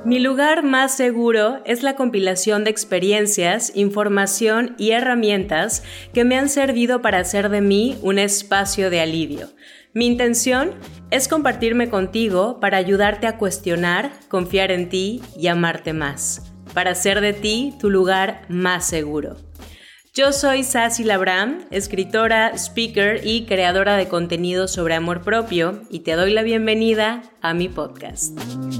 Mi lugar más seguro es la compilación de experiencias, información y herramientas que me han servido para hacer de mí un espacio de alivio. Mi intención es compartirme contigo para ayudarte a cuestionar, confiar en ti y amarte más, para hacer de ti tu lugar más seguro. Yo soy Sassy Labram, escritora, speaker y creadora de contenido sobre amor propio, y te doy la bienvenida a mi podcast.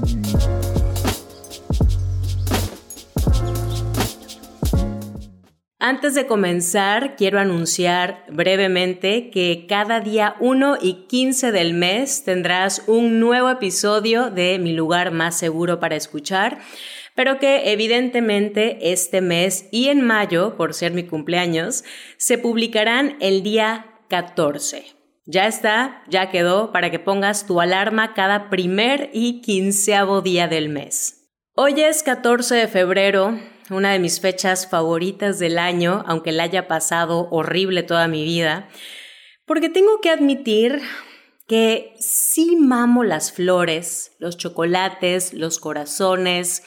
Antes de comenzar, quiero anunciar brevemente que cada día 1 y 15 del mes tendrás un nuevo episodio de Mi lugar más seguro para escuchar, pero que evidentemente este mes y en mayo, por ser mi cumpleaños, se publicarán el día 14. Ya está, ya quedó, para que pongas tu alarma cada primer y 15º día del mes. Hoy es 14 de febrero, una de mis fechas favoritas del año, aunque la haya pasado horrible toda mi vida, porque tengo que admitir que sí mamo las flores, los chocolates, los corazones,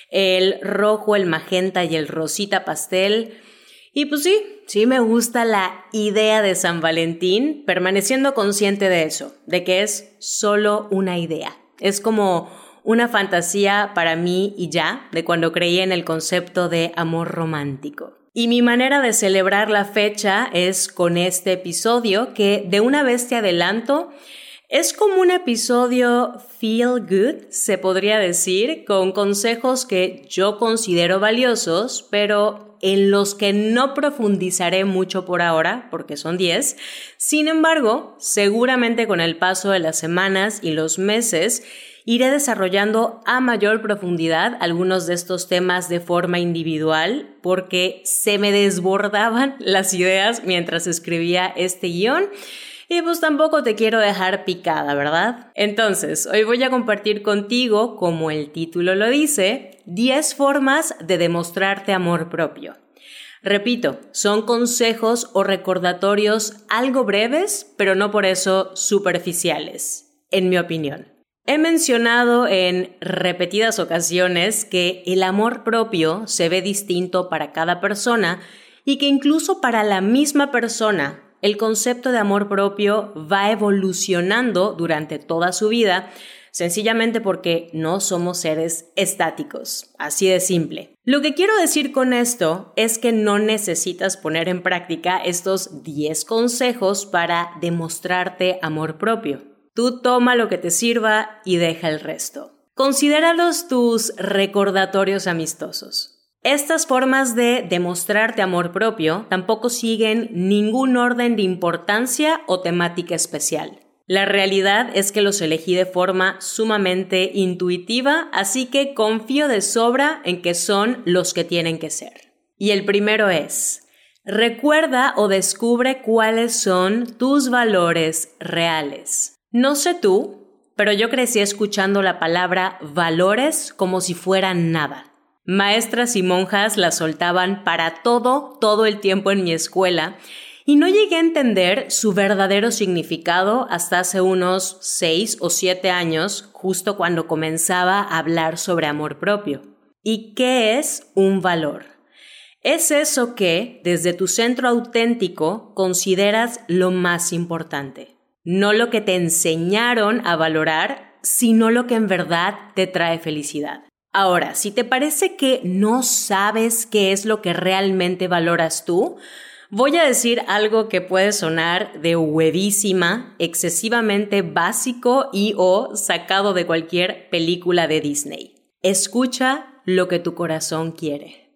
el rojo, el magenta y el rosita pastel. Y pues sí me gusta la idea de San Valentín, permaneciendo consciente de eso, de que es solo una idea. Es como una fantasía para mí y ya, de cuando creí en el concepto de amor romántico. Y mi manera de celebrar la fecha es con este episodio que, de una vez te adelanto, es como un episodio feel good, se podría decir, con consejos que yo considero valiosos, pero en los que no profundizaré mucho por ahora, porque son 10. Sin embargo, seguramente con el paso de las semanas y los meses, iré desarrollando a mayor profundidad algunos de estos temas de forma individual, porque se me desbordaban las ideas mientras escribía este guión. Y pues tampoco te quiero dejar picada, ¿verdad? Entonces, hoy voy a compartir contigo, como el título lo dice, 10 formas de demostrarte amor propio. Repito, son consejos o recordatorios algo breves, pero no por eso superficiales, en mi opinión. He mencionado en repetidas ocasiones que el amor propio se ve distinto para cada persona y que incluso para la misma persona el concepto de amor propio va evolucionando durante toda su vida, sencillamente porque no somos seres estáticos, así de simple. Lo que quiero decir con esto es que no necesitas poner en práctica estos 10 consejos para demostrarte amor propio. Tú toma lo que te sirva y deja el resto. Considéralos tus recordatorios amistosos. Estas formas de demostrarte amor propio tampoco siguen ningún orden de importancia o temática especial. La realidad es que los elegí de forma sumamente intuitiva, así que confío de sobra en que son los que tienen que ser. Y el primero es: recuerda o descubre cuáles son tus valores reales. No sé tú, pero yo crecí escuchando la palabra valores como si fueran nada. Maestras y monjas la soltaban para todo el tiempo en mi escuela, y no llegué a entender su verdadero significado hasta hace unos 6 o 7 años, justo cuando comenzaba a hablar sobre amor propio. ¿Y qué es un valor? Es eso que, desde tu centro auténtico, consideras lo más importante. No lo que te enseñaron a valorar, sino lo que en verdad te trae felicidad. Ahora, si te parece que no sabes qué es lo que realmente valoras tú, voy a decir algo que puede sonar de huevísima, excesivamente básico y o sacado de cualquier película de Disney. Escucha lo que tu corazón quiere.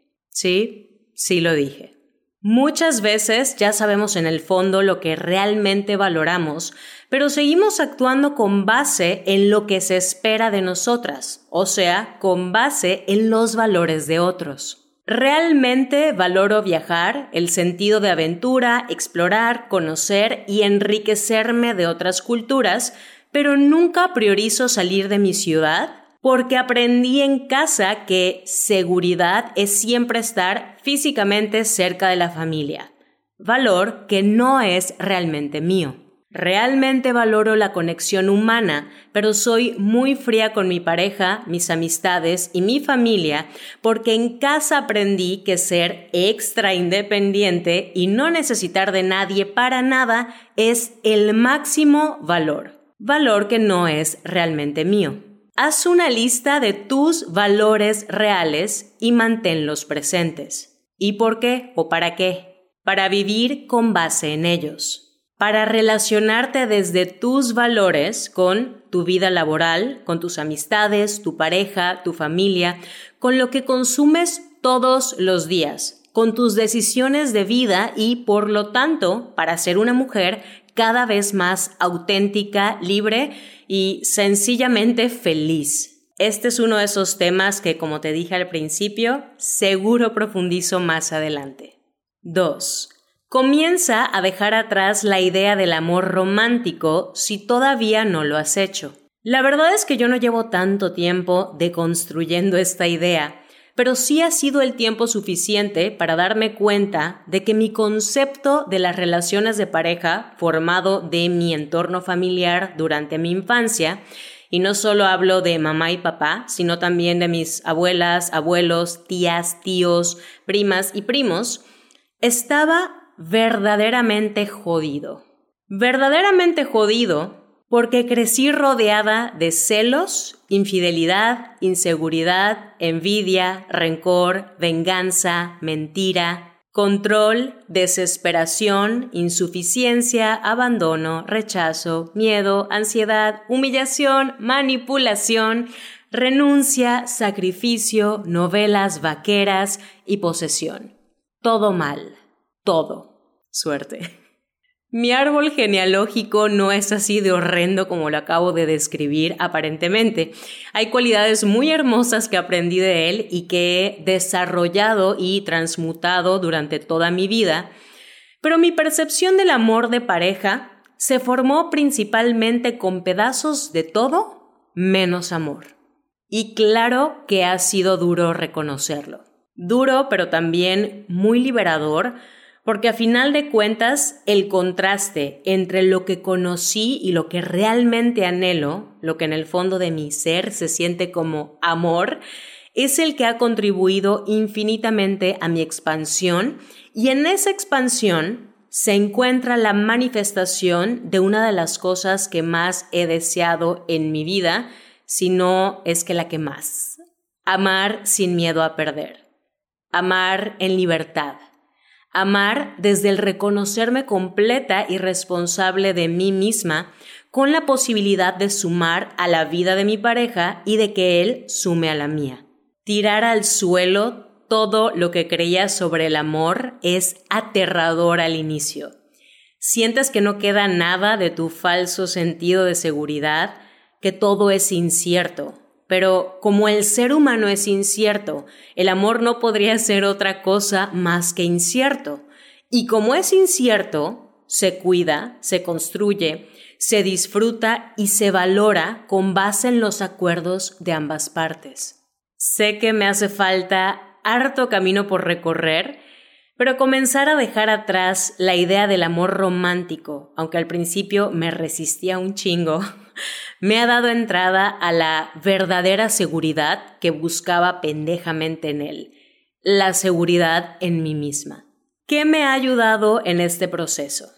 Sí lo dije. Muchas veces ya sabemos en el fondo lo que realmente valoramos, pero seguimos actuando con base en lo que se espera de nosotras, o sea, con base en los valores de otros. Realmente valoro viajar, el sentido de aventura, explorar, conocer y enriquecerme de otras culturas, pero nunca priorizo salir de mi ciudad, porque aprendí en casa que seguridad es siempre estar físicamente cerca de la familia, valor que no es realmente mío. Realmente valoro la conexión humana, pero soy muy fría con mi pareja, mis amistades y mi familia porque en casa aprendí que ser extra independiente y no necesitar de nadie para nada es el máximo valor. Valor que no es realmente mío. Haz una lista de tus valores reales y manténlos presentes. ¿Y por qué o para qué? Para vivir con base en ellos. Para relacionarte desde tus valores con tu vida laboral, con tus amistades, tu pareja, tu familia, con lo que consumes todos los días, con tus decisiones de vida y, por lo tanto, para ser una mujer cada vez más auténtica, libre y sencillamente feliz. Este es uno de esos temas que, como te dije al principio, seguro profundizo más adelante. 2. Comienza a dejar atrás la idea del amor romántico si todavía no lo has hecho. La verdad es que yo no llevo tanto tiempo deconstruyendo esta idea, pero sí ha sido el tiempo suficiente para darme cuenta de que mi concepto de las relaciones de pareja, formado de mi entorno familiar durante mi infancia, y no solo hablo de mamá y papá, sino también de mis abuelas, abuelos, tías, tíos, primas y primos, estaba verdaderamente jodido. Verdaderamente jodido porque crecí rodeada de celos, infidelidad, inseguridad, envidia, rencor, venganza, mentira, control, desesperación, insuficiencia, abandono, rechazo, miedo, ansiedad, humillación, manipulación, renuncia, sacrificio, novelas vaqueras y posesión. Todo mal. Todo. Suerte. Mi árbol genealógico no es así de horrendo como lo acabo de describir aparentemente. Hay cualidades muy hermosas que aprendí de él y que he desarrollado y transmutado durante toda mi vida, pero mi percepción del amor de pareja se formó principalmente con pedazos de todo menos amor. Y claro que ha sido duro reconocerlo. Duro, pero también muy liberador, porque a final de cuentas el contraste entre lo que conocí y lo que realmente anhelo, lo que en el fondo de mi ser se siente como amor, es el que ha contribuido infinitamente a mi expansión, y en esa expansión se encuentra la manifestación de una de las cosas que más he deseado en mi vida, si no es que la que más. Amar sin miedo a perder. Amar en libertad. Amar desde el reconocerme completa y responsable de mí misma, con la posibilidad de sumar a la vida de mi pareja y de que él sume a la mía. Tirar al suelo todo lo que creía sobre el amor es aterrador al inicio. Sientes que no queda nada de tu falso sentido de seguridad, que todo es incierto. Pero como el ser humano es incierto, el amor no podría ser otra cosa más que incierto. Y como es incierto, se cuida, se construye, se disfruta y se valora con base en los acuerdos de ambas partes. Sé que me hace falta harto camino por recorrer, pero comenzar a dejar atrás la idea del amor romántico, aunque al principio me resistía un chingo, me ha dado entrada a la verdadera seguridad que buscaba pendejamente en él, la seguridad en mí misma. ¿Qué me ha ayudado en este proceso?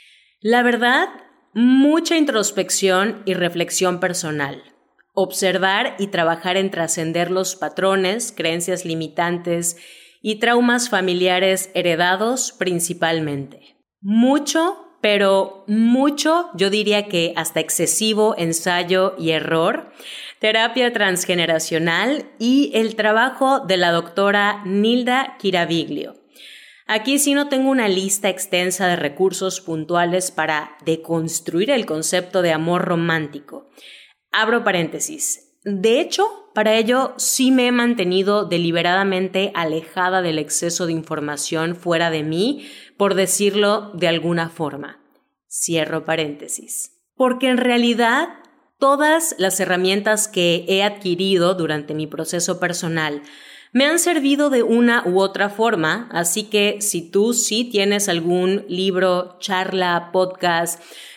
La verdad, mucha introspección y reflexión personal. Observar y trabajar en trascender los patrones, creencias limitantes y traumas familiares heredados principalmente. Mucho, pero mucho, yo diría que hasta excesivo ensayo y error, terapia transgeneracional y el trabajo de la doctora Nilda Quiraviglio. Aquí sí no tengo una lista extensa de recursos puntuales para deconstruir el concepto de amor romántico. Abro paréntesis. De hecho, para ello sí me he mantenido deliberadamente alejada del exceso de información fuera de mí, por decirlo de alguna forma. Cierro paréntesis. Porque en realidad todas las herramientas que he adquirido durante mi proceso personal me han servido de una u otra forma, así que si tú sí tienes algún libro, charla, podcast,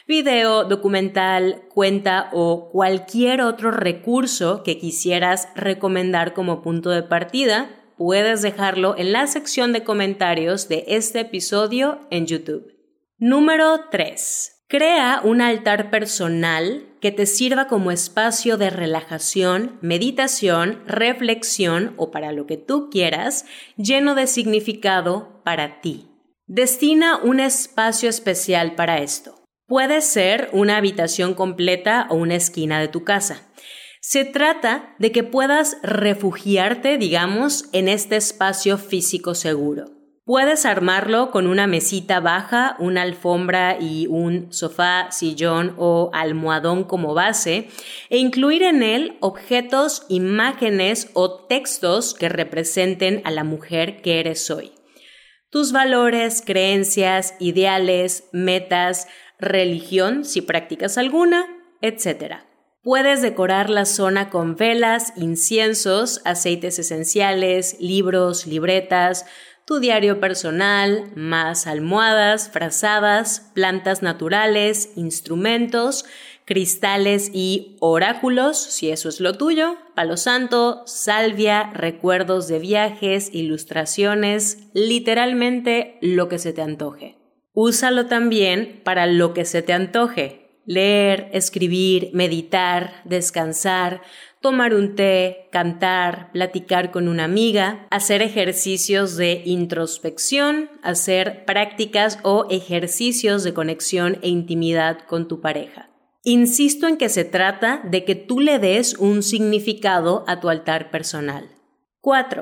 video, documental, cuenta o cualquier otro recurso que quisieras recomendar como punto de partida, puedes dejarlo en la sección de comentarios de este episodio en YouTube. Número 3. Crea un altar personal que te sirva como espacio de relajación, meditación, reflexión o para lo que tú quieras, lleno de significado para ti. Destina un espacio especial para esto. Puede ser una habitación completa o una esquina de tu casa. Se trata de que puedas refugiarte, digamos, en este espacio físico seguro. Puedes armarlo con una mesita baja, una alfombra y un sofá, sillón o almohadón como base e incluir en él objetos, imágenes o textos que representen a la mujer que eres hoy. Tus valores, creencias, ideales, metas, religión, si practicas alguna, etc. Puedes decorar la zona con velas, inciensos, aceites esenciales, libros, libretas, tu diario personal, más almohadas, frazadas, plantas naturales, instrumentos, cristales y oráculos, si eso es lo tuyo, palo santo, salvia, recuerdos de viajes, ilustraciones, literalmente lo que se te antoje. Úsalo también para lo que se te antoje. Leer, escribir, meditar, descansar, tomar un té, cantar, platicar con una amiga, hacer ejercicios de introspección, hacer prácticas o ejercicios de conexión e intimidad con tu pareja. Insisto en que se trata de que tú le des un significado a tu altar personal. 4.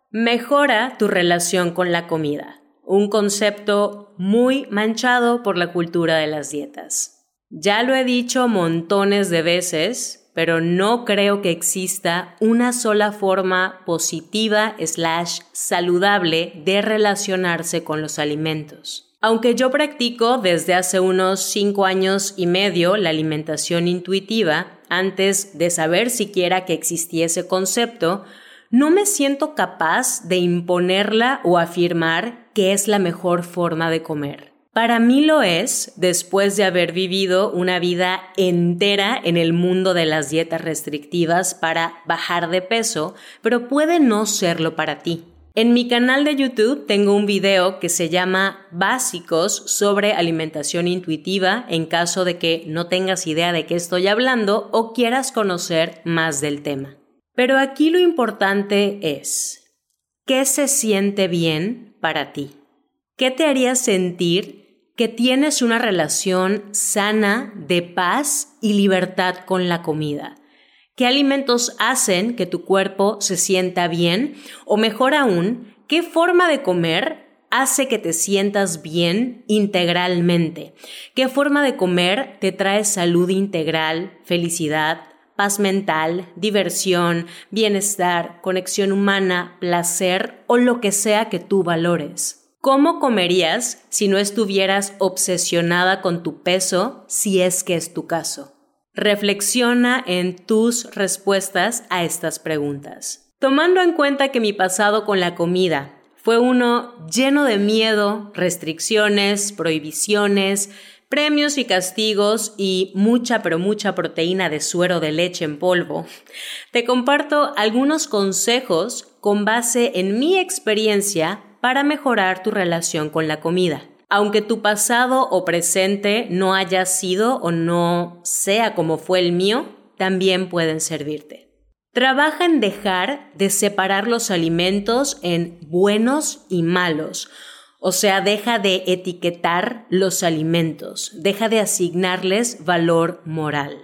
Mejora tu relación con la comida. Un concepto muy manchado por la cultura de las dietas. Ya lo he dicho montones de veces, pero no creo que exista una sola forma positiva / saludable de relacionarse con los alimentos. Aunque yo practico desde hace unos 5 años y medio la alimentación intuitiva, antes de saber siquiera que existía ese concepto, no me siento capaz de imponerla o afirmar que es la mejor forma de comer. Para mí lo es después de haber vivido una vida entera en el mundo de las dietas restrictivas para bajar de peso, pero puede no serlo para ti. En mi canal de YouTube tengo un video que se llama Básicos sobre alimentación intuitiva en caso de que no tengas idea de qué estoy hablando o quieras conocer más del tema. Pero aquí lo importante es, ¿qué se siente bien para ti? ¿Qué te haría sentir que tienes una relación sana de paz y libertad con la comida? ¿Qué alimentos hacen que tu cuerpo se sienta bien? O mejor aún, ¿qué forma de comer hace que te sientas bien integralmente? ¿Qué forma de comer te trae salud integral, felicidad, paz mental, diversión, bienestar, conexión humana, placer o lo que sea que tú valores? ¿Cómo comerías si no estuvieras obsesionada con tu peso, si es que es tu caso? Reflexiona en tus respuestas a estas preguntas. Tomando en cuenta que mi pasado con la comida fue uno lleno de miedo, restricciones, prohibiciones, premios y castigos y mucha proteína de suero de leche en polvo, te comparto algunos consejos con base en mi experiencia para mejorar tu relación con la comida. Aunque tu pasado o presente no haya sido o no sea como fue el mío, también pueden servirte. Trabaja en dejar de separar los alimentos en buenos y malos. O sea, deja de etiquetar los alimentos, deja de asignarles valor moral.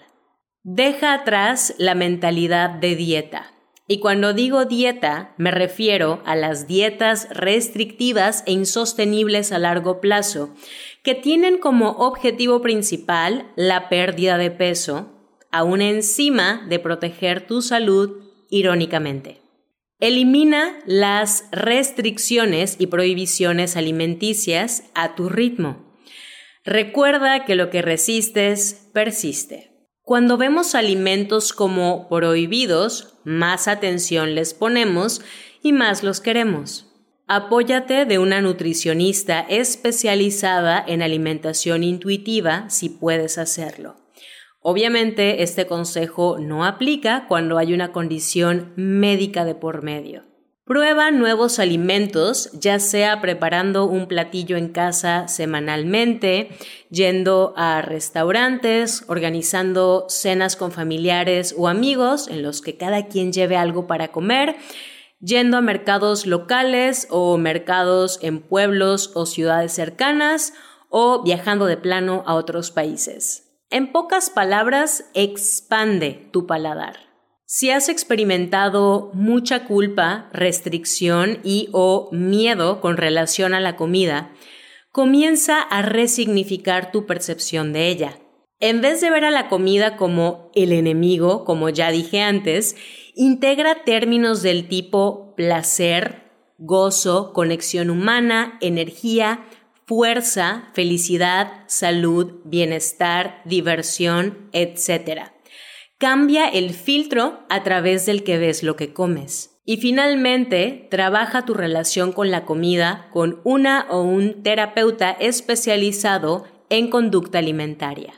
Deja atrás la mentalidad de dieta. Y cuando digo dieta, me refiero a las dietas restrictivas e insostenibles a largo plazo, que tienen como objetivo principal la pérdida de peso, aún encima de proteger tu salud, irónicamente. Elimina las restricciones y prohibiciones alimenticias a tu ritmo. Recuerda que lo que resistes, persiste. Cuando vemos alimentos como prohibidos, más atención les ponemos y más los queremos. Apóyate de una nutricionista especializada en alimentación intuitiva si puedes hacerlo. Obviamente, este consejo no aplica cuando hay una condición médica de por medio. Prueba nuevos alimentos, ya sea preparando un platillo en casa semanalmente, yendo a restaurantes, organizando cenas con familiares o amigos en los que cada quien lleve algo para comer, yendo a mercados locales o mercados en pueblos o ciudades cercanas o viajando de plano a otros países. En pocas palabras, expande tu paladar. Si has experimentado mucha culpa, restricción y o miedo con relación a la comida, comienza a resignificar tu percepción de ella. En vez de ver a la comida como el enemigo, como ya dije antes, integra términos del tipo placer, gozo, conexión humana, energía, fuerza, felicidad, salud, bienestar, diversión, etc. Cambia el filtro a través del que ves lo que comes. Y finalmente, trabaja tu relación con la comida con una o un terapeuta especializado en conducta alimentaria.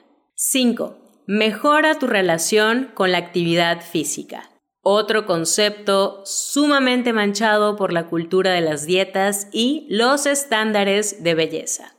5. Mejora tu relación con la actividad física. Otro concepto sumamente manchado por la cultura de las dietas y los estándares de belleza.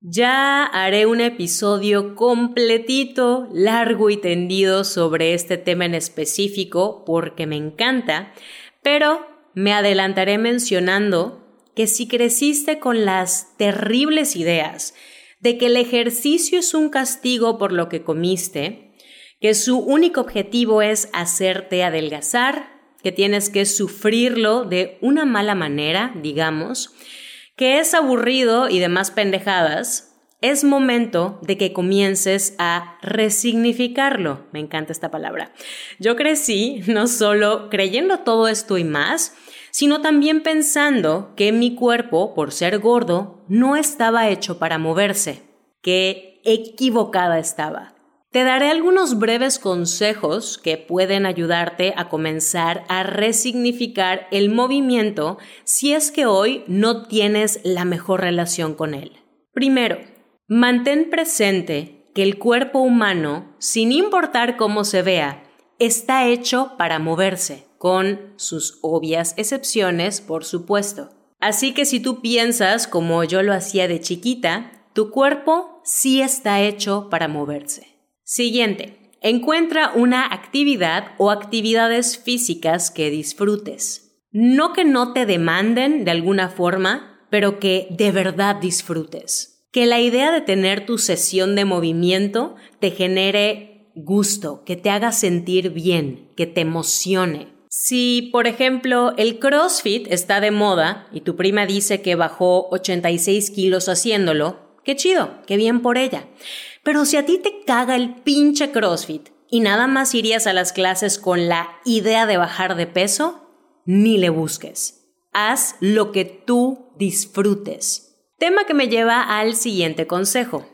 Ya haré un episodio completito, largo y tendido sobre este tema en específico porque me encanta, pero me adelantaré mencionando que si creciste con las terribles ideas de que el ejercicio es un castigo por lo que comiste, que su único objetivo es hacerte adelgazar, que tienes que sufrirlo de una mala manera, digamos, que es aburrido y demás pendejadas, es momento de que comiences a resignificarlo. Me encanta esta palabra. Yo crecí no solo creyendo todo esto y más, sino también pensando que mi cuerpo, por ser gordo, no estaba hecho para moverse. Qué equivocada estaba. Te daré algunos breves consejos que pueden ayudarte a comenzar a resignificar el movimiento si es que hoy no tienes la mejor relación con él. Primero, mantén presente que el cuerpo humano, sin importar cómo se vea, está hecho para moverse, con sus obvias excepciones, por supuesto. Así que si tú piensas como yo lo hacía de chiquita, tu cuerpo sí está hecho para moverse. Siguiente, encuentra una actividad o actividades físicas que disfrutes. No que no te demanden de alguna forma, pero que de verdad disfrutes. Que la idea de tener tu sesión de movimiento te genere gusto, que te haga sentir bien, que te emocione. Si, por ejemplo, el CrossFit está de moda y tu prima dice que bajó 86 kilos haciéndolo, qué chido, qué bien por ella. Pero si a ti te caga el pinche CrossFit y nada más irías a las clases con la idea de bajar de peso, ni le busques. Haz lo que tú disfrutes. Tema que me lleva al siguiente consejo.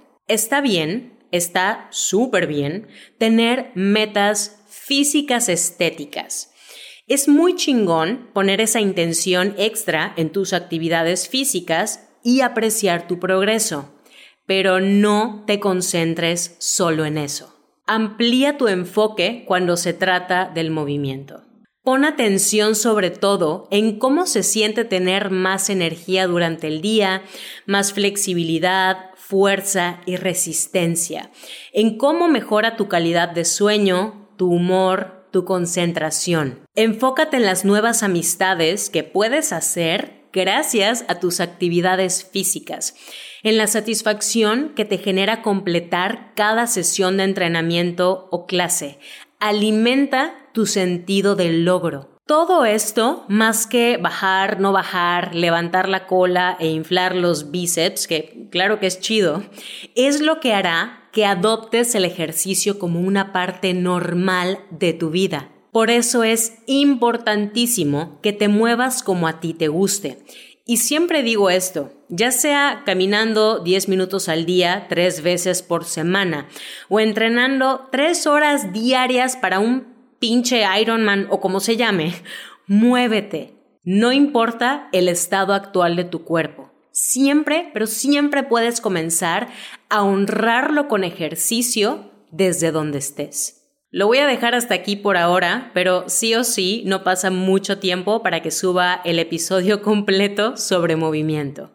Está súper bien tener metas físicas estéticas. Es muy chingón poner esa intención extra en tus actividades físicas y apreciar tu progreso. Pero no te concentres solo en eso. Amplía tu enfoque cuando se trata del movimiento. Pon atención sobre todo en cómo se siente tener más energía durante el día, más flexibilidad, fuerza y resistencia, en cómo mejora tu calidad de sueño, tu humor, tu concentración. Enfócate en las nuevas amistades que puedes hacer gracias a tus actividades físicas, en la satisfacción que te genera completar cada sesión de entrenamiento o clase. Alimenta tu sentido del logro. Todo esto, más que bajar, no bajar, levantar la cola e inflar los bíceps, que claro que es chido, es lo que hará que adoptes el ejercicio como una parte normal de tu vida. Por eso es importantísimo que te muevas como a ti te guste. Y siempre digo esto, ya sea caminando 10 minutos al día 3 veces por semana o entrenando 3 horas diarias para un pinche Ironman o como se llame, muévete. No importa el estado actual de tu cuerpo. Siempre, pero siempre puedes comenzar a honrarlo con ejercicio desde donde estés. Lo voy a dejar hasta aquí por ahora, pero sí o sí no pasa mucho tiempo para que suba el episodio completo sobre movimiento.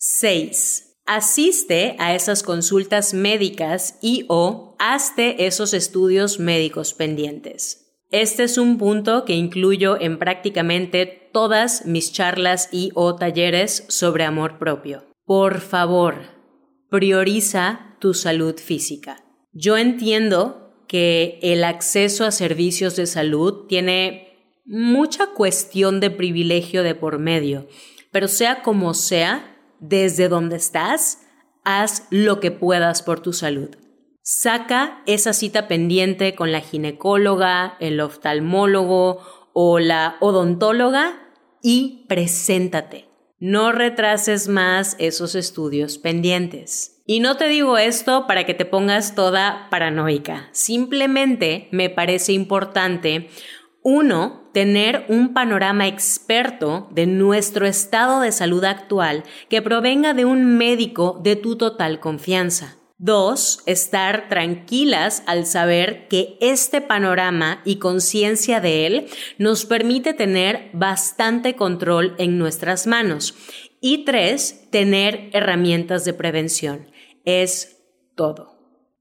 6. Asiste a esas consultas médicas y/o hazte esos estudios médicos pendientes. Este es un punto que incluyo en prácticamente todas mis charlas y/o talleres sobre amor propio. Por favor, prioriza tu salud física. Yo entiendo que el acceso a servicios de salud tiene mucha cuestión de privilegio de por medio, pero sea como sea, desde donde estás, haz lo que puedas por tu salud. Saca esa cita pendiente con la ginecóloga, el oftalmólogo o la odontóloga y preséntate. No retrases más esos estudios pendientes. Y no te digo esto para que te pongas toda paranoica. Simplemente me parece importante, 1, tener un panorama experto de nuestro estado de salud actual que provenga de un médico de tu total confianza. 2, estar tranquilas al saber que este panorama y conciencia de él nos permite tener bastante control en nuestras manos. Y 3, tener herramientas de prevención. Es todo.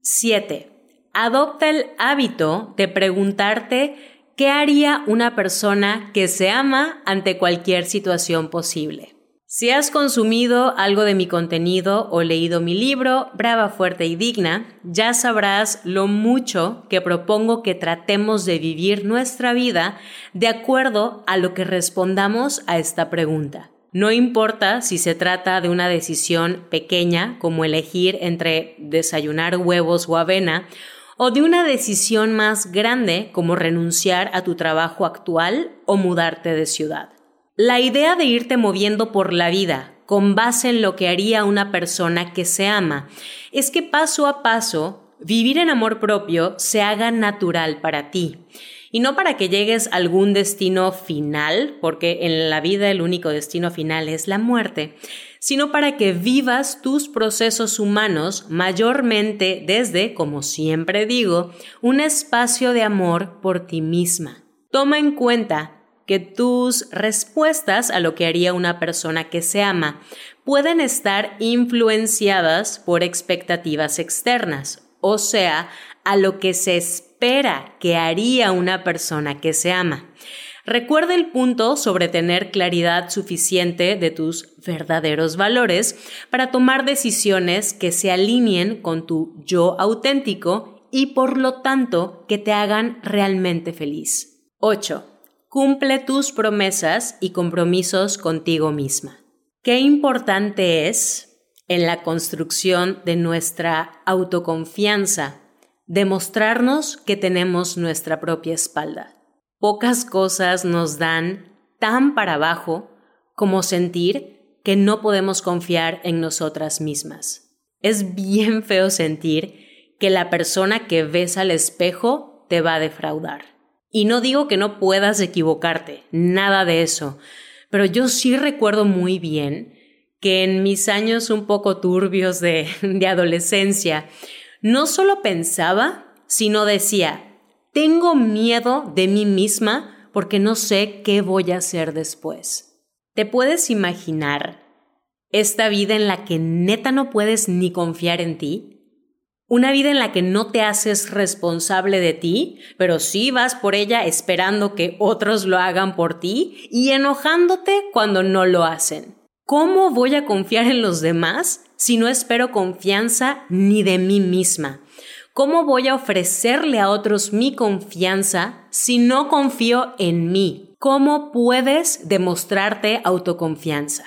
7. Adopta el hábito de preguntarte qué haría una persona que se ama ante cualquier situación posible. Si has consumido algo de mi contenido o leído mi libro, Brava, Fuerte y Digna, ya sabrás lo mucho que propongo que tratemos de vivir nuestra vida de acuerdo a lo que respondamos a esta pregunta. No importa si se trata de una decisión pequeña, como elegir entre desayunar huevos o avena, o de una decisión más grande, como renunciar a tu trabajo actual o mudarte de ciudad. La idea de irte moviendo por la vida con base en lo que haría una persona que se ama es que paso a paso vivir en amor propio se haga natural para ti. Y no para que llegues a algún destino final, porque en la vida el único destino final es la muerte, sino para que vivas tus procesos humanos mayormente desde, como siempre digo, un espacio de amor por ti misma. Toma en cuenta que tus respuestas a lo que haría una persona que se ama pueden estar influenciadas por expectativas externas, o sea, a lo que se espera que haría una persona que se ama. Recuerda el punto sobre tener claridad suficiente de tus verdaderos valores para tomar decisiones que se alineen con tu yo auténtico y por lo tanto que te hagan realmente feliz. 8. Cumple tus promesas y compromisos contigo misma. Qué importante es, en la construcción de nuestra autoconfianza, demostrarnos que tenemos nuestra propia espalda. Pocas cosas nos dan tan para abajo como sentir que no podemos confiar en nosotras mismas. Es bien feo sentir que la persona que ves al espejo te va a defraudar. Y no digo que no puedas equivocarte, nada de eso, pero yo sí recuerdo muy bien que en mis años un poco turbios de adolescencia, no solo pensaba, sino decía, tengo miedo de mí misma porque no sé qué voy a hacer después. ¿Te puedes imaginar esta vida en la que neta no puedes ni confiar en ti? Una vida en la que no te haces responsable de ti, pero sí vas por ella esperando que otros lo hagan por ti y enojándote cuando no lo hacen. ¿Cómo voy a confiar en los demás si no espero confianza ni de mí misma? ¿Cómo voy a ofrecerle a otros mi confianza si no confío en mí? ¿Cómo puedes demostrarte autoconfianza?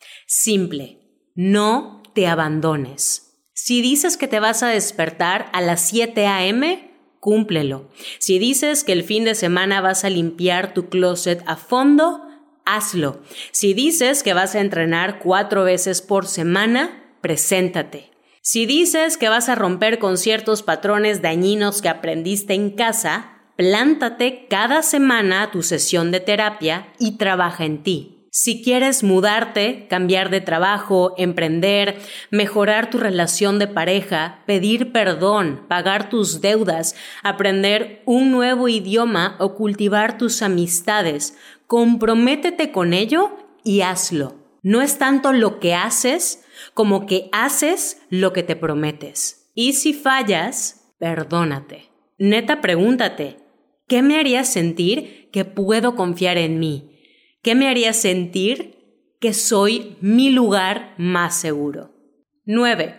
Simple, no te abandones. Si dices que te vas a despertar a las 7 a.m., cúmplelo. Si dices que el fin de semana vas a limpiar tu closet a fondo, hazlo. Si dices que vas a entrenar 4 veces por semana, preséntate. Si dices que vas a romper con ciertos patrones dañinos que aprendiste en casa, plántate cada semana a tu sesión de terapia y trabaja en ti. Si quieres mudarte, cambiar de trabajo, emprender, mejorar tu relación de pareja, pedir perdón, pagar tus deudas, aprender un nuevo idioma o cultivar tus amistades, comprométete con ello y hazlo. No es tanto lo que haces como que haces lo que te prometes. Y si fallas, perdónate. Neta, pregúntate, ¿qué me haría sentir que puedo confiar en mí? ¿Qué me haría sentir que soy mi lugar más seguro? 9.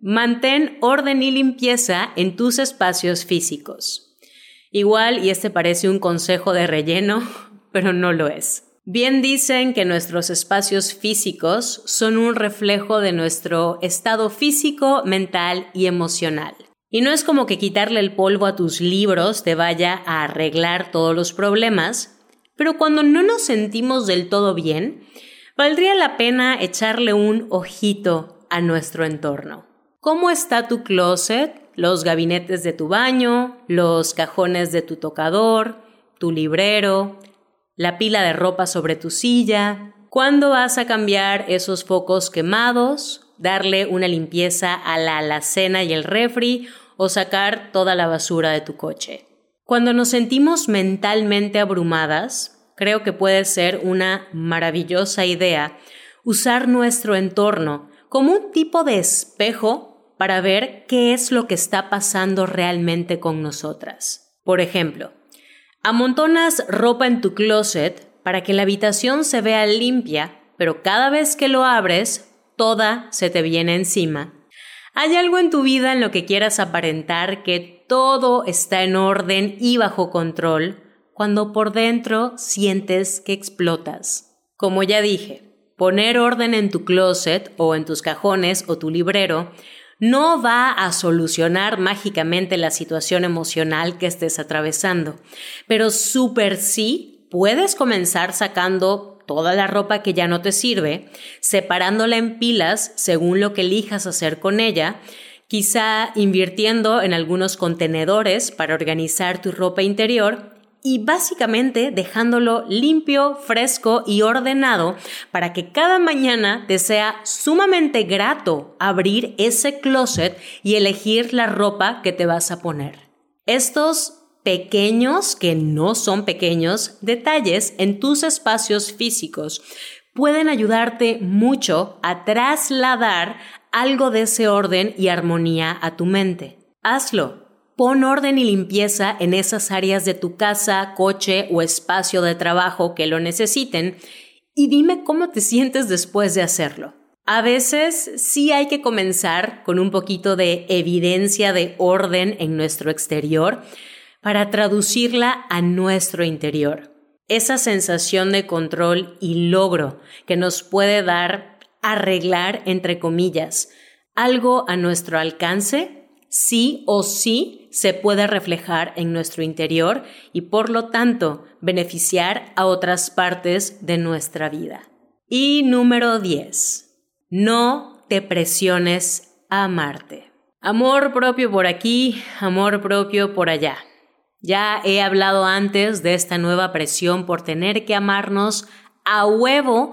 Mantén orden y limpieza en tus espacios físicos. Igual, y este parece un consejo de relleno, pero no lo es. Bien dicen que nuestros espacios físicos son un reflejo de nuestro estado físico, mental y emocional. Y no es como que quitarle el polvo a tus libros te vaya a arreglar todos los problemas, pero cuando no nos sentimos del todo bien, valdría la pena echarle un ojito a nuestro entorno. ¿Cómo está tu closet, los gabinetes de tu baño, los cajones de tu tocador, tu librero, la pila de ropa sobre tu silla? ¿Cuándo vas a cambiar esos focos quemados, darle una limpieza a la alacena y el refri o sacar toda la basura de tu coche? Cuando nos sentimos mentalmente abrumadas, creo que puede ser una maravillosa idea usar nuestro entorno como un tipo de espejo para ver qué es lo que está pasando realmente con nosotras. Por ejemplo, amontonas ropa en tu closet para que la habitación se vea limpia, pero cada vez que lo abres, toda se te viene encima. ¿Hay algo en tu vida en lo que quieras aparentar que todo está en orden y bajo control, cuando por dentro sientes que explotas? Como ya dije, poner orden en tu closet o en tus cajones o tu librero no va a solucionar mágicamente la situación emocional que estés atravesando, pero súper sí puedes comenzar sacando toda la ropa que ya no te sirve, separándola en pilas según lo que elijas hacer con ella, quizá invirtiendo en algunos contenedores para organizar tu ropa interior y básicamente dejándolo limpio, fresco y ordenado para que cada mañana te sea sumamente grato abrir ese closet y elegir la ropa que te vas a poner. Estos pequeños, que no son pequeños, detalles en tus espacios físicos pueden ayudarte mucho a trasladar algo de ese orden y armonía a tu mente. Hazlo. Pon orden y limpieza en esas áreas de tu casa, coche o espacio de trabajo que lo necesiten y dime cómo te sientes después de hacerlo. A veces sí hay que comenzar con un poquito de evidencia de orden en nuestro exterior para traducirla a nuestro interior. Esa sensación de control y logro que nos puede dar arreglar, entre comillas, algo a nuestro alcance, sí o sí se puede reflejar en nuestro interior y por lo tanto beneficiar a otras partes de nuestra vida. Y número 10. No te presiones a amarte. Amor propio por aquí, amor propio por allá. Ya he hablado antes de esta nueva presión por tener que amarnos a huevo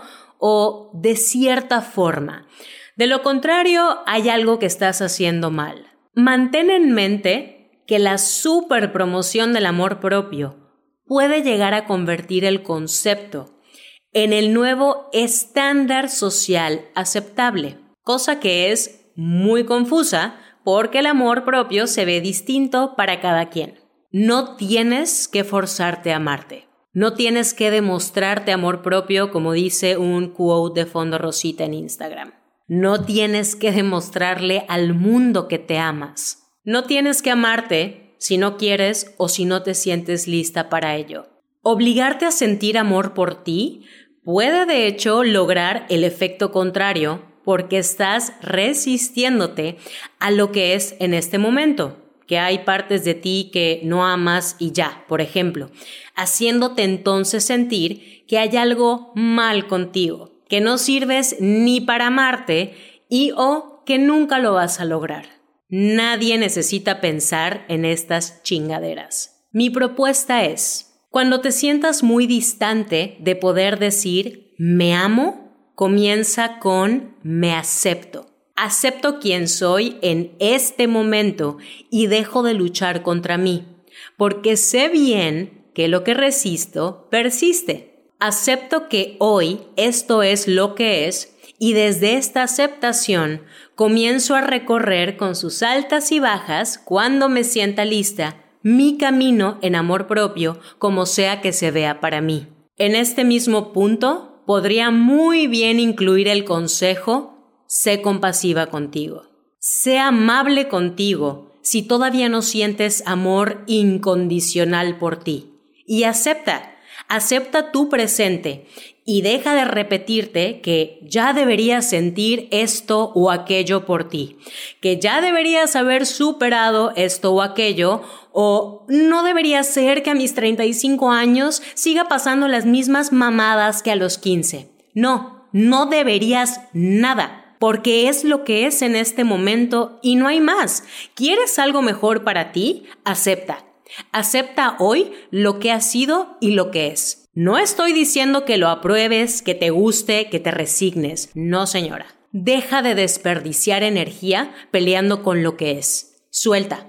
o de cierta forma. De lo contrario, hay algo que estás haciendo mal. Mantén en mente que la superpromoción del amor propio puede llegar a convertir el concepto en el nuevo estándar social aceptable, cosa que es muy confusa porque el amor propio se ve distinto para cada quien. No tienes que forzarte a amarte. No tienes que demostrarte amor propio, como dice un quote de fondo rosita en Instagram. No tienes que demostrarle al mundo que te amas. No tienes que amarte si no quieres o si no te sientes lista para ello. Obligarte a sentir amor por ti puede de hecho lograr el efecto contrario porque estás resistiéndote a lo que es en este momento. Que hay partes de ti que no amas y ya, por ejemplo, haciéndote entonces sentir que hay algo mal contigo, que no sirves ni para amarte y o que nunca lo vas a lograr. Nadie necesita pensar en estas chingaderas. Mi propuesta es, cuando te sientas muy distante de poder decir me amo comienza con me acepto. Acepto quién soy en este momento y dejo de luchar contra mí, porque sé bien que lo que resisto persiste. Acepto que hoy esto es lo que es y desde esta aceptación comienzo a recorrer con sus altas y bajas, cuando me sienta lista, mi camino en amor propio, como sea que se vea para mí. En este mismo punto, podría muy bien incluir el consejo: sé compasiva contigo. Sé amable contigo si todavía no sientes amor incondicional por ti. Y acepta tu presente y deja de repetirte que ya deberías sentir esto o aquello por ti, que ya deberías haber superado esto o aquello, o no debería ser que a mis 35 años siga pasando las mismas mamadas que a los 15. No deberías nada, porque es lo que es en este momento y no hay más. ¿Quieres algo mejor para ti? Acepta. Acepta hoy lo que ha sido y lo que es. No estoy diciendo que lo apruebes, que te guste, que te resignes. No, señora. Deja de desperdiciar energía peleando con lo que es. Suelta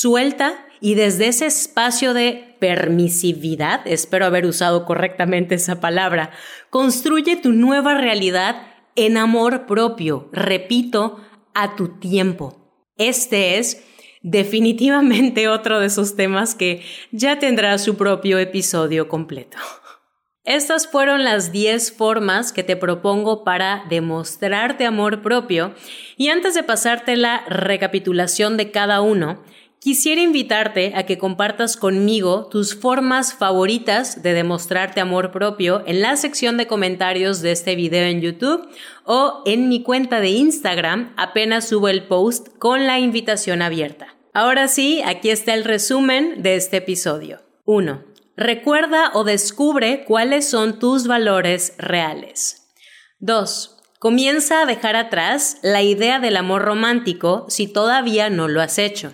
y desde ese espacio de permisividad, espero haber usado correctamente esa palabra, construye tu nueva realidad en amor propio. Repito, a tu tiempo. Este es definitivamente otro de esos temas que ya tendrá su propio episodio completo. Estas fueron las 10 formas que te propongo para demostrarte amor propio, y antes de pasarte la recapitulación de cada uno, quisiera invitarte a que compartas conmigo tus formas favoritas de demostrarte amor propio en la sección de comentarios de este video en YouTube o en mi cuenta de Instagram apenas subo el post con la invitación abierta. Ahora sí, aquí está el resumen de este episodio. 1. Recuerda o descubre cuáles son tus valores reales. 2. Comienza a dejar atrás la idea del amor romántico si todavía no lo has hecho.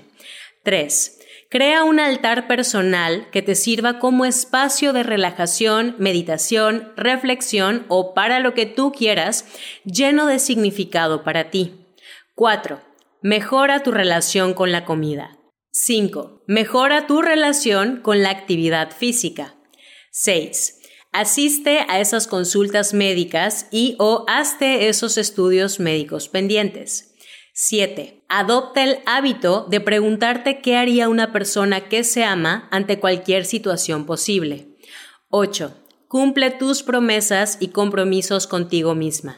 3. Crea un altar personal que te sirva como espacio de relajación, meditación, reflexión o para lo que tú quieras, lleno de significado para ti. 4. Mejora tu relación con la comida. 5. Mejora tu relación con la actividad física. 6. Asiste a esas consultas médicas y o hazte esos estudios médicos pendientes. 7. Adopta el hábito de preguntarte qué haría una persona que se ama ante cualquier situación posible. 8. Cumple tus promesas y compromisos contigo misma.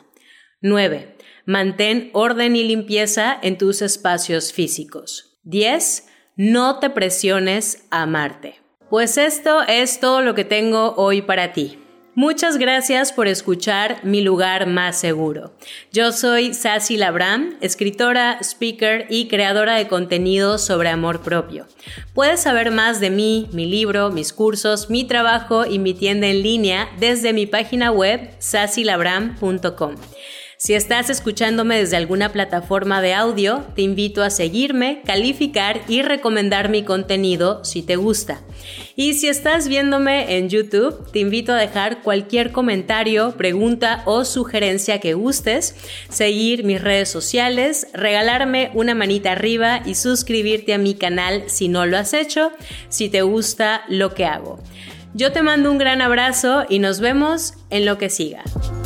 9. Mantén orden y limpieza en tus espacios físicos. 10. No te presiones a amarte. Pues esto es todo lo que tengo hoy para ti. Muchas gracias por escuchar Mi Lugar Más Seguro. Yo soy Sassy Labram, escritora, speaker y creadora de contenido sobre amor propio. Puedes saber más de mí, mi libro, mis cursos, mi trabajo y mi tienda en línea desde mi página web sassylabram.com. Si estás escuchándome desde alguna plataforma de audio, te invito a seguirme, calificar y recomendar mi contenido si te gusta. Y si estás viéndome en YouTube, te invito a dejar cualquier comentario, pregunta o sugerencia que gustes, seguir mis redes sociales, regalarme una manita arriba y suscribirte a mi canal si no lo has hecho, si te gusta lo que hago. Yo te mando un gran abrazo y nos vemos en lo que siga.